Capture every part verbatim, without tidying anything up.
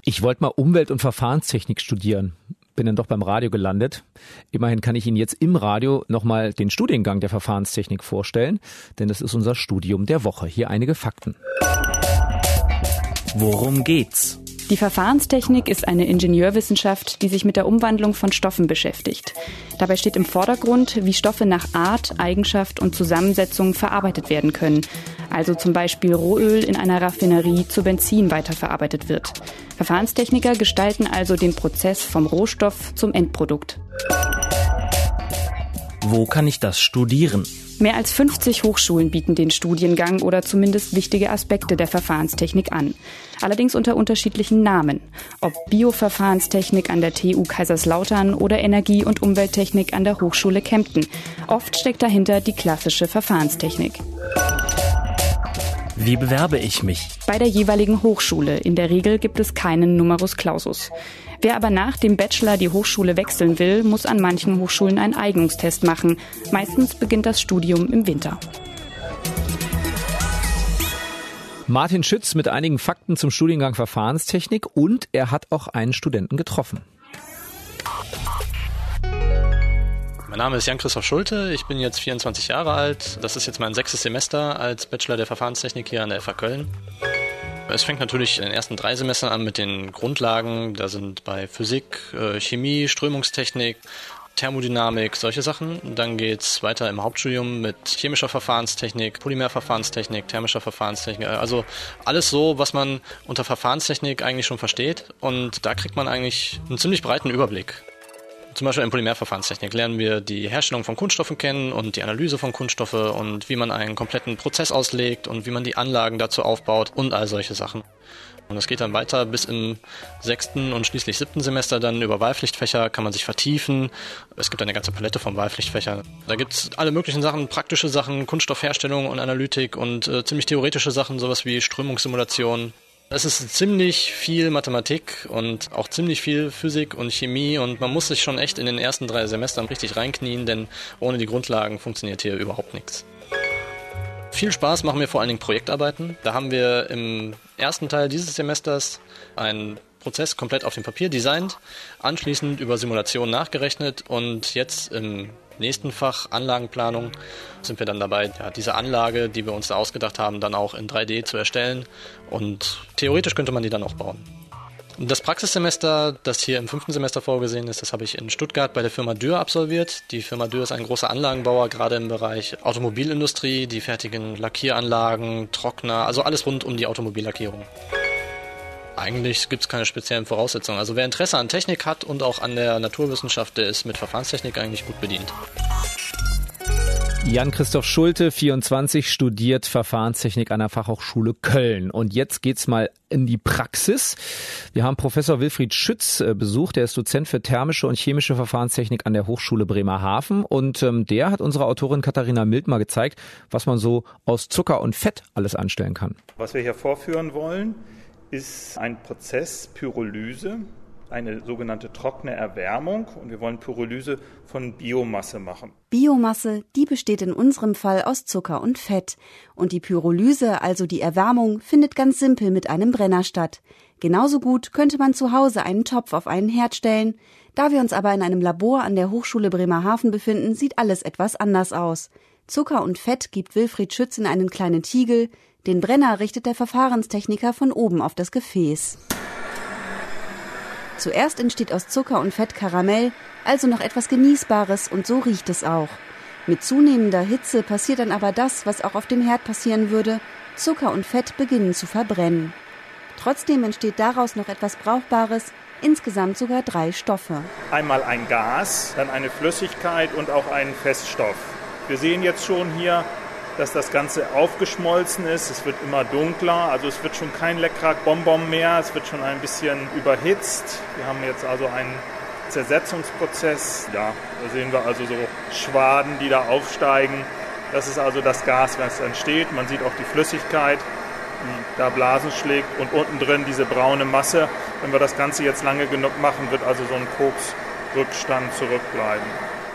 Ich wollte mal Umwelt- und Verfahrenstechnik studieren. Bin dann doch beim Radio gelandet. Immerhin kann ich Ihnen jetzt im Radio nochmal den Studiengang der Verfahrenstechnik vorstellen, denn das ist unser Studium der Woche. Hier einige Fakten. Worum geht's? Die Verfahrenstechnik ist eine Ingenieurwissenschaft, die sich mit der Umwandlung von Stoffen beschäftigt. Dabei steht im Vordergrund, wie Stoffe nach Art, Eigenschaft und Zusammensetzung verarbeitet werden können. Also zum Beispiel Rohöl in einer Raffinerie zu Benzin weiterverarbeitet wird. Verfahrenstechniker gestalten also den Prozess vom Rohstoff zum Endprodukt. Wo kann ich das studieren? Mehr als fünfzig Hochschulen bieten den Studiengang oder zumindest wichtige Aspekte der Verfahrenstechnik an. Allerdings unter unterschiedlichen Namen. Ob Bioverfahrenstechnik an der T U Kaiserslautern oder Energie- und Umwelttechnik an der Hochschule Kempten. Oft steckt dahinter die klassische Verfahrenstechnik. Wie bewerbe ich mich? Bei der jeweiligen Hochschule. In der Regel gibt es keinen Numerus Clausus. Wer aber nach dem Bachelor die Hochschule wechseln will, muss an manchen Hochschulen einen Eignungstest machen. Meistens beginnt das Studium im Winter. Martin Schütz mit einigen Fakten zum Studiengang Verfahrenstechnik und er hat auch einen Studenten getroffen. Mein Name ist Jan-Christoph Schulte, ich bin jetzt vierundzwanzig Jahre alt. Das ist jetzt mein sechstes Semester als Bachelor der Verfahrenstechnik hier an der F H Köln. Es fängt natürlich in den ersten drei Semestern an mit den Grundlagen. Da sind bei Physik, Chemie, Strömungstechnik, Thermodynamik, solche Sachen. Dann geht's weiter im Hauptstudium mit chemischer Verfahrenstechnik, Polymerverfahrenstechnik, thermischer Verfahrenstechnik. Also alles so, was man unter Verfahrenstechnik eigentlich schon versteht. Und da kriegt man eigentlich einen ziemlich breiten Überblick. Zum Beispiel in Polymerverfahrenstechnik lernen wir die Herstellung von Kunststoffen kennen und die Analyse von Kunststoffen und wie man einen kompletten Prozess auslegt und wie man die Anlagen dazu aufbaut und all solche Sachen. Und das geht dann weiter bis im sechsten und schließlich siebten Semester dann über Wahlpflichtfächer kann man sich vertiefen. Es gibt eine ganze Palette von Wahlpflichtfächern. Da gibt es alle möglichen Sachen, praktische Sachen, Kunststoffherstellung und Analytik und äh, ziemlich theoretische Sachen, sowas wie Strömungssimulation. Es ist ziemlich viel Mathematik und auch ziemlich viel Physik und Chemie und man muss sich schon echt in den ersten drei Semestern richtig reinknien, denn ohne die Grundlagen funktioniert hier überhaupt nichts. Viel Spaß machen mir vor allen Dingen Projektarbeiten. Da haben wir im ersten Teil dieses Semesters einen Prozess komplett auf dem Papier designt, anschließend über Simulationen nachgerechnet und jetzt im nächsten Fach Anlagenplanung sind wir dann dabei, ja, diese Anlage, die wir uns da ausgedacht haben, dann auch in drei D zu erstellen und theoretisch könnte man die dann auch bauen. Das Praxissemester, das hier im fünften Semester vorgesehen ist, das habe ich in Stuttgart bei der Firma Dürr absolviert. Die Firma Dürr ist ein großer Anlagenbauer, gerade im Bereich Automobilindustrie. Die fertigen Lackieranlagen, Trockner, also alles rund um die Automobillackierung. Eigentlich gibt es keine speziellen Voraussetzungen. Also wer Interesse an Technik hat und auch an der Naturwissenschaft, der ist mit Verfahrenstechnik eigentlich gut bedient. Jan-Christoph Schulte, vierundzwanzig, studiert Verfahrenstechnik an der Fachhochschule Köln. Und jetzt geht's mal in die Praxis. Wir haben Professor Wilfried Schütz besucht. Der ist Dozent für thermische und chemische Verfahrenstechnik an der Hochschule Bremerhaven. Und ähm, der hat unserer Autorin Katharina Mild mal gezeigt, was man so aus Zucker und Fett alles anstellen kann. Was wir hier vorführen wollen, ist ein Prozess Pyrolyse, eine sogenannte trockene Erwärmung und wir wollen Pyrolyse von Biomasse machen. Biomasse, die besteht in unserem Fall aus Zucker und Fett. Und die Pyrolyse, also die Erwärmung, findet ganz simpel mit einem Brenner statt. Genauso gut könnte man zu Hause einen Topf auf einen Herd stellen. Da wir uns aber in einem Labor an der Hochschule Bremerhaven befinden, sieht alles etwas anders aus. Zucker und Fett gibt Wilfried Schütz in einen kleinen Tiegel. Den Brenner richtet der Verfahrenstechniker von oben auf das Gefäß. Zuerst entsteht aus Zucker und Fett Karamell, also noch etwas Genießbares und so riecht es auch. Mit zunehmender Hitze passiert dann aber das, was auch auf dem Herd passieren würde. Zucker und Fett beginnen zu verbrennen. Trotzdem entsteht daraus noch etwas Brauchbares, insgesamt sogar drei Stoffe. Einmal ein Gas, dann eine Flüssigkeit und auch einen Feststoff. Wir sehen jetzt schon hier, dass das Ganze aufgeschmolzen ist. Es wird immer dunkler, also es wird schon kein leckerer Bonbon mehr, es wird schon ein bisschen überhitzt. Wir haben jetzt also einen Zersetzungsprozess. Ja, da sehen wir also so Schwaden, die da aufsteigen. Das ist also das Gas, was entsteht. Man sieht auch die Flüssigkeit, die da Blasen schlägt und unten drin diese braune Masse. Wenn wir das Ganze jetzt lange genug machen, wird also so ein Koksrückstand zurückbleiben.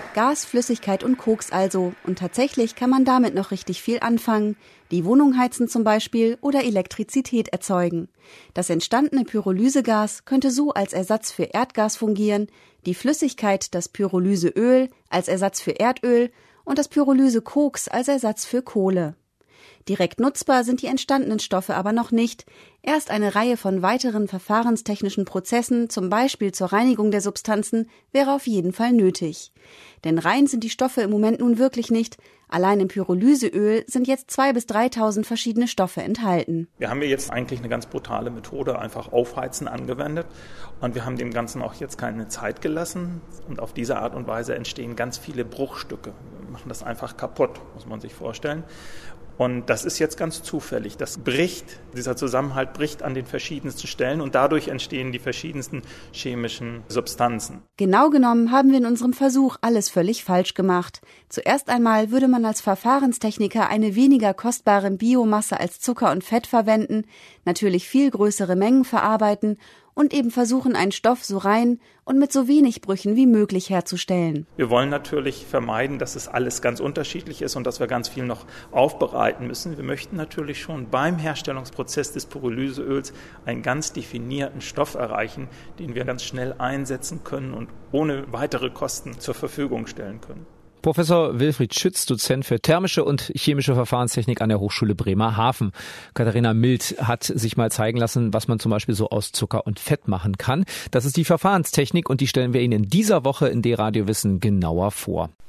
Gas, Flüssigkeit und Koks also. Und tatsächlich kann man damit noch richtig viel anfangen. Die Wohnung heizen zum Beispiel oder Elektrizität erzeugen. Das entstandene Pyrolysegas könnte so als Ersatz für Erdgas fungieren, die Flüssigkeit, das Pyrolyseöl, als Ersatz für Erdöl und das Pyrolysekoks als Ersatz für Kohle. Direkt nutzbar sind die entstandenen Stoffe aber noch nicht. Erst eine Reihe von weiteren verfahrenstechnischen Prozessen, zum Beispiel zur Reinigung der Substanzen, wäre auf jeden Fall nötig. Denn rein sind die Stoffe im Moment nun wirklich nicht. Allein im Pyrolyseöl sind jetzt zweitausend bis dreitausend verschiedene Stoffe enthalten. Wir haben hier jetzt eigentlich eine ganz brutale Methode, einfach Aufheizen angewendet. Und wir haben dem Ganzen auch jetzt keine Zeit gelassen. Und auf diese Art und Weise entstehen ganz viele Bruchstücke. Wir machen das einfach kaputt, muss man sich vorstellen. Und das ist jetzt ganz zufällig. Das bricht, dieser Zusammenhalt bricht an den verschiedensten Stellen und dadurch entstehen die verschiedensten chemischen Substanzen. Genau genommen haben wir in unserem Versuch alles völlig falsch gemacht. Zuerst einmal würde man als Verfahrenstechniker eine weniger kostbare Biomasse als Zucker und Fett verwenden, natürlich viel größere Mengen verarbeiten und eben versuchen, einen Stoff so rein und mit so wenig Brüchen wie möglich herzustellen. Wir wollen natürlich vermeiden, dass es alles ganz unterschiedlich ist und dass wir ganz viel noch aufbereiten müssen. Wir möchten natürlich schon beim Herstellungsprozess des Pyrolyseöls einen ganz definierten Stoff erreichen, den wir ganz schnell einsetzen können und ohne weitere Kosten zur Verfügung stellen können. Professor Wilfried Schütz, Dozent für thermische und chemische Verfahrenstechnik an der Hochschule Bremerhaven. Katharina Mild hat sich mal zeigen lassen, was man zum Beispiel so aus Zucker und Fett machen kann. Das ist die Verfahrenstechnik und die stellen wir Ihnen in dieser Woche in D-Radio Wissen genauer vor.